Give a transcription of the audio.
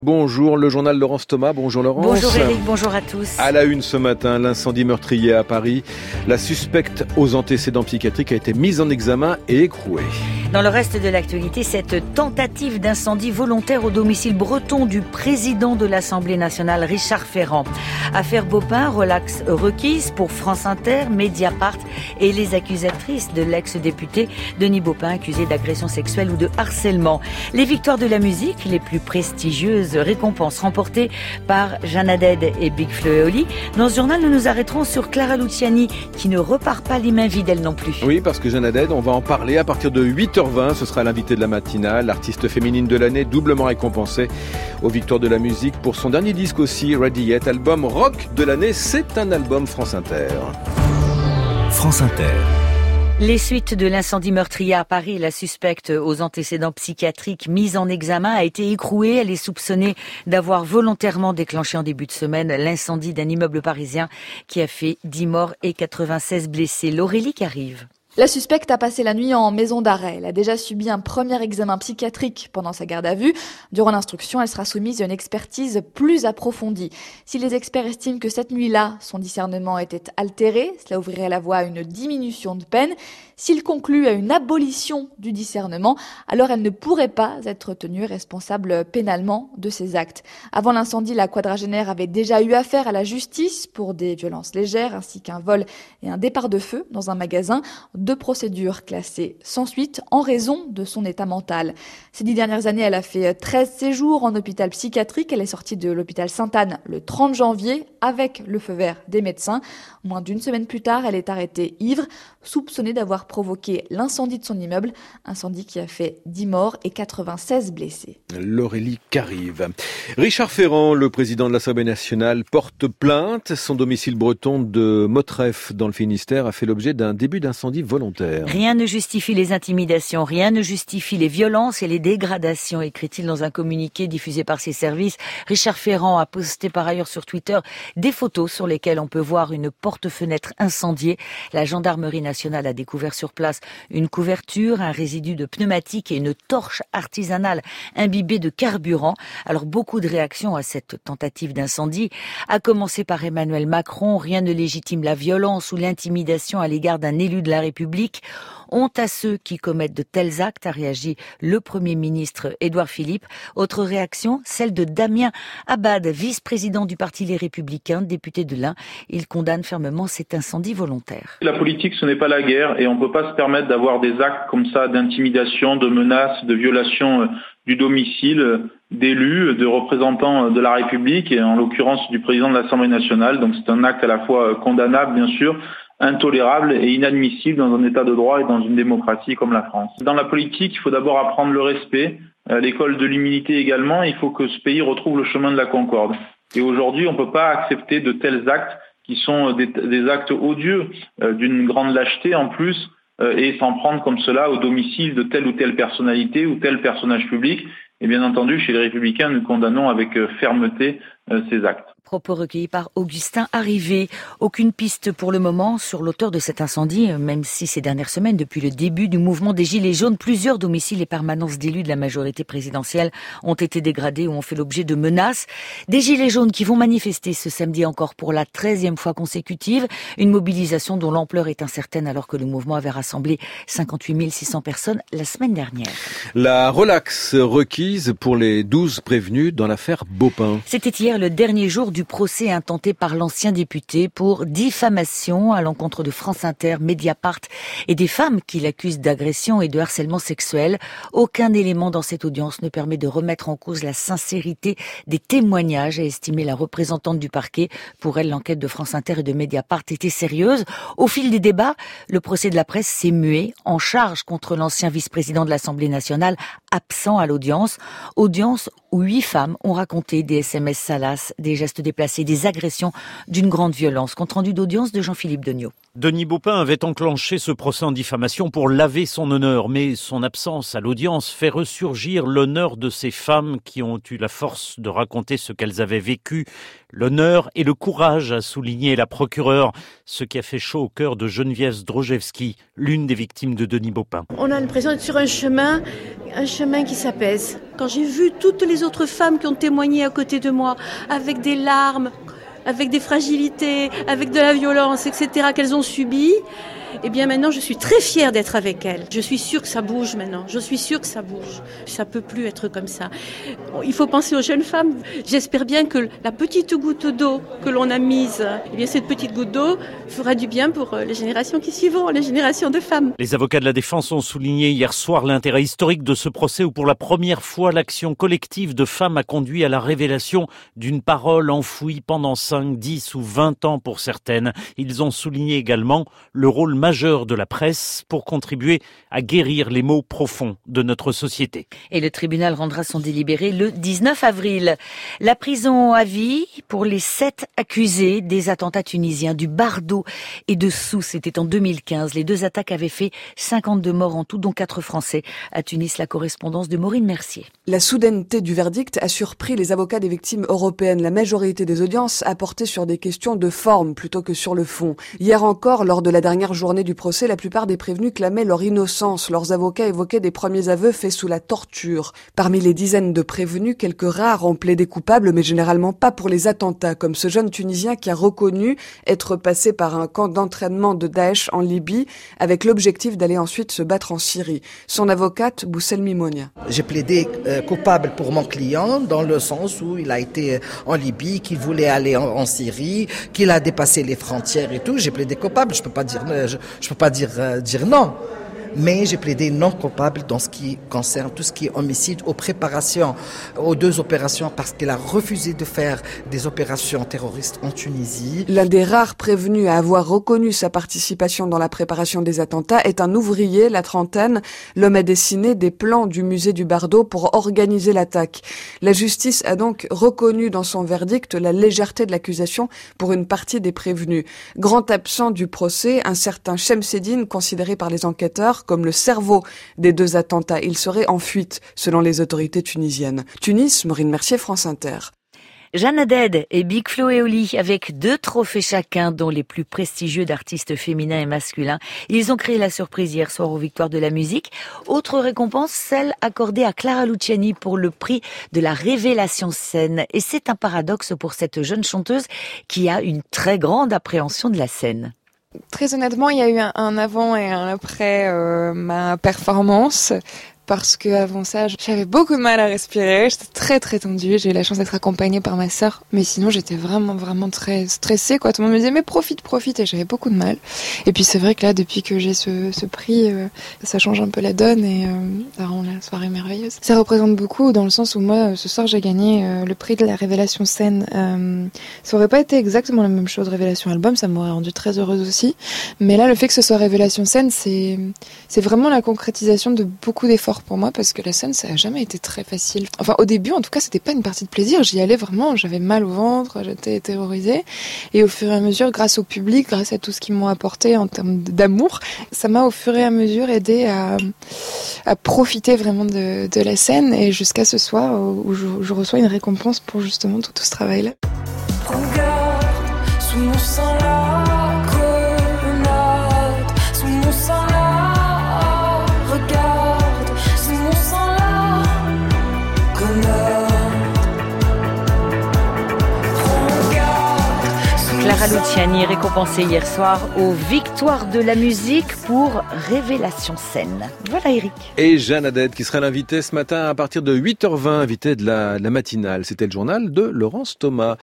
Bonjour, le journal Laurence Thomas. Bonjour Laurence. Bonjour Eric, bonjour à tous. À la une ce matin, l'incendie meurtrier à Paris. La suspecte aux antécédents psychiatriques a été mise en examen et écrouée. Dans le reste de l'actualité, cette tentative d'incendie volontaire au domicile breton du président de l'Assemblée nationale, Richard Ferrand. Affaire Baupin, relax requise pour France Inter, Mediapart et les accusatrices de l'ex-député Denis Baupin, accusé d'agression sexuelle ou de harcèlement. Les victoires de la musique, les plus prestigieuses récompenses remportées par Jeanne Haddad et Big Flo et Oli. Dans ce journal, nous nous arrêterons sur Clara Luciani, qui ne repart pas les mains vides, elle non plus. Oui, parce que Jeanne Haddad, on va en parler à partir de 8h20. Ce sera l'invité de la matinale, l'artiste féminine de l'année, doublement récompensée aux victoires de la musique pour son dernier disque aussi, Ready Yet, album rock de l'année. C'est un album France Inter. France Inter. Les suites de l'incendie meurtrier à Paris, la suspecte aux antécédents psychiatriques mise en examen a été écrouée. Elle est soupçonnée d'avoir volontairement déclenché en début de semaine l'incendie d'un immeuble parisien qui a fait 10 morts et 96 blessés. L'Aurélie qui arrive. La suspecte a passé la nuit en maison d'arrêt. Elle a déjà subi un premier examen psychiatrique pendant sa garde à vue. Durant l'instruction, elle sera soumise à une expertise plus approfondie. Si les experts estiment que cette nuit-là, son discernement était altéré, cela ouvrirait la voie à une diminution de peine. S'ils concluent à une abolition du discernement, alors elle ne pourrait pas être tenue responsable pénalement de ses actes. Avant l'incendie, la quadragénaire avait déjà eu affaire à la justice pour des violences légères ainsi qu'un vol et un départ de feu dans un magasin. 2 procédures classées sans suite en raison de son état mental. Ces 10 dernières années, elle a fait 13 séjours en hôpital psychiatrique. Elle est sortie de l'hôpital Sainte-Anne le 30 janvier avec le feu vert des médecins. Moins d'une semaine plus tard, elle est arrêtée ivre, soupçonnée d'avoir provoqué l'incendie de son immeuble, incendie qui a fait 10 morts et 96 blessés. L'Aurélie qu'arrive. Richard Ferrand, le président de l'Assemblée nationale, porte plainte. Son domicile breton de Motreff dans le Finistère a fait l'objet d'un début d'incendie volontaire. Rien ne justifie les intimidations, rien ne justifie les violences et les dégradations, écrit-il dans un communiqué diffusé par ses services. Richard Ferrand a posté par ailleurs sur Twitter des photos sur lesquelles on peut voir une porte-fenêtre incendiée. La gendarmerie nationale a découvert sur place une couverture, un résidu de pneumatique et une torche artisanale imbibée de carburant. Alors beaucoup de réactions à cette tentative d'incendie, à commencer par Emmanuel Macron. Rien ne légitime la violence ou l'intimidation à l'égard d'un élu de la République. Honte à ceux qui commettent de tels actes, a réagi le Premier ministre Édouard Philippe. Autre réaction, celle de Damien Abad, vice-président du Parti Les Républicains, député de l'Ain. Il condamne fermement cet incendie volontaire. La politique, ce n'est pas la guerre et on ne peut pas se permettre d'avoir des actes comme ça d'intimidation, de menaces, de violation du domicile d'élus, de représentants de la République et en l'occurrence du président de l'Assemblée nationale. Donc c'est un acte à la fois condamnable, bien sûr, intolérable et inadmissible dans un état de droit et dans une démocratie comme la France. Dans la politique, il faut d'abord apprendre le respect, l'école de l'humilité également. Il faut que ce pays retrouve le chemin de la concorde. Et aujourd'hui, on ne peut pas accepter de tels actes qui sont des actes odieux, d'une grande lâcheté en plus, et s'en prendre comme cela au domicile de telle ou telle personnalité ou tel personnage public. Et bien entendu, chez les Républicains, nous condamnons avec fermeté ces actes. Propos recueillis par Augustin Arrivé. Aucune piste pour le moment sur l'auteur de cet incendie, même si ces dernières semaines, depuis le début du mouvement des Gilets jaunes, plusieurs domiciles et permanences d'élus de la majorité présidentielle ont été dégradés ou ont fait l'objet de menaces. Des Gilets jaunes qui vont manifester ce samedi encore pour la 13e fois consécutive. Une mobilisation dont l'ampleur est incertaine alors que le mouvement avait rassemblé 58 600 personnes la semaine dernière. La relaxe requise pour les 12 prévenus dans l'affaire Baupin. C'était hier le dernier jour du procès intenté par l'ancien député pour diffamation à l'encontre de France Inter, Mediapart et des femmes qui l'accusent d'agression et de harcèlement sexuel. Aucun élément dans cette audience ne permet de remettre en cause la sincérité des témoignages, a estimé la représentante du parquet. Pour elle, l'enquête de France Inter et de Mediapart était sérieuse. Au fil des débats, le procès de la presse s'est mué en charge contre l'ancien vice-président de l'Assemblée nationale, absent à l'audience. Audience où 8 femmes ont raconté des SMS salaces, des gestes déplacés, des agressions d'une grande violence. Compte rendu d'audience de Jean-Philippe Degnaud. Denis Baupin avait enclenché ce procès en diffamation pour laver son honneur, mais son absence à l'audience fait ressurgir l'honneur de ces femmes qui ont eu la force de raconter ce qu'elles avaient vécu. L'honneur et le courage, a souligné la procureure, ce qui a fait chaud au cœur de Geneviève Zdrojewski, l'une des victimes de Denis Baupin. On a l'impression d'être sur un chemin qui s'apaise. quand j'ai vu toutes les autres femmes qui ont témoigné à côté de moi, avec des larmes, avec des fragilités, avec de la violence, etc., qu'elles ont subies, eh bien maintenant je suis très fière d'être avec elles. Je suis sûre que ça bouge maintenant, je suis sûre que ça bouge. Ça peut plus être comme ça. Il faut penser aux jeunes femmes. J'espère bien que la petite goutte d'eau que l'on a mise, eh bien cette petite goutte d'eau fera du bien pour les générations qui suivront, les générations de femmes. Les avocats de la défense ont souligné hier soir l'intérêt historique de ce procès où pour la première fois l'action collective de femmes a conduit à la révélation d'une parole enfouie pendant 5, 10 ou 20 ans pour certaines. Ils ont souligné également le rôle majeur de la presse pour contribuer à guérir les maux profonds de notre société. Et le tribunal rendra son délibéré le 19 avril. La prison à vie pour les 7 accusés des attentats tunisiens du Bardo et de Sousse. C'était en 2015. Les 2 attaques avaient fait 52 morts en tout, dont 4 Français. À Tunis, la correspondance de Maureen Mercier. La soudaineté du verdict a surpris les avocats des victimes européennes. La majorité des audiences a porté sur des questions de forme plutôt que sur le fond. Hier encore, lors de la dernière journée du procès, la plupart des prévenus clamaient leur innocence. Leurs avocats évoquaient des premiers aveux faits sous la torture. Parmi les dizaines de prévenus, quelques rares ont plaidé coupables, mais généralement pas pour les attentats, comme ce jeune Tunisien qui a reconnu être passé par un camp d'entraînement de Daesh en Libye, avec l'objectif d'aller ensuite se battre en Syrie. Son avocate, Boussel Mimonia. J'ai plaidé coupable pour mon client, dans le sens où il a été en Libye, qu'il voulait aller en Syrie, qu'il a dépassé les frontières et tout. J'ai plaidé coupable, je peux pas dire non. Mais j'ai plaidé non coupable dans ce qui concerne tout ce qui est homicide aux préparations, aux 2 opérations, parce qu'il a refusé de faire des opérations terroristes en Tunisie. L'un des rares prévenus à avoir reconnu sa participation dans la préparation des attentats est un ouvrier, la trentaine. L'homme a dessiné des plans du musée du Bardo pour organiser l'attaque. La justice a donc reconnu dans son verdict la légèreté de l'accusation pour une partie des prévenus. Grand absent du procès, un certain Chemseddine, considéré par les enquêteurs comme le cerveau des 2 attentats. Il serait en fuite, selon les autorités tunisiennes. Tunis, Maureen Mercier, France Inter. Jeanne Haddad et Big Flo et Oli, avec 2 trophées chacun, dont les plus prestigieux d'artistes féminins et masculins. Ils ont créé la surprise hier soir aux Victoires de la musique. Autre récompense, celle accordée à Clara Luciani pour le prix de la révélation scène. Et c'est un paradoxe pour cette jeune chanteuse qui a une très grande appréhension de la scène. Très honnêtement, il y a eu un avant et un après ma performance. Parce que avant ça, j'avais beaucoup de mal à respirer, j'étais très très tendue, j'ai eu la chance d'être accompagnée par ma sœur, mais sinon j'étais vraiment très stressée, quoi. Tout le monde me disait mais profite, et j'avais beaucoup de mal. Et puis c'est vrai que là, depuis que j'ai ce prix, ça change un peu la donne et ça rend la soirée merveilleuse. Ça représente beaucoup dans le sens où moi, ce soir, j'ai gagné le prix de la révélation scène. Ça aurait pas été exactement la même chose, révélation album, ça m'aurait rendu très heureuse aussi. Mais là, le fait que ce soit révélation scène, c'est vraiment la concrétisation de beaucoup d'efforts pour moi, parce que la scène, ça a jamais été très facile. Enfin, au début, en tout cas, c'était pas une partie de plaisir. J'y allais vraiment, j'avais mal au ventre, j'étais terrorisée. Et au fur et à mesure, grâce au public, grâce à tout ce qu'ils m'ont apporté en termes d'amour, ça m'a au fur et à mesure aidé à profiter vraiment de la scène, et jusqu'à ce soir où je reçois une récompense pour justement tout ce travail-là. Regarde, sous mon sang la grenade, sous mon sang la regarde, sous mon sang la grenade. Clara Luciani, récompensée hier soir aux Victoires de la musique pour Révélation scène. Voilà Eric. Et Jeanne Haddad qui sera l'invitée ce matin à partir de 8h20, invitée de la matinale. C'était le journal de Laurence Thomas.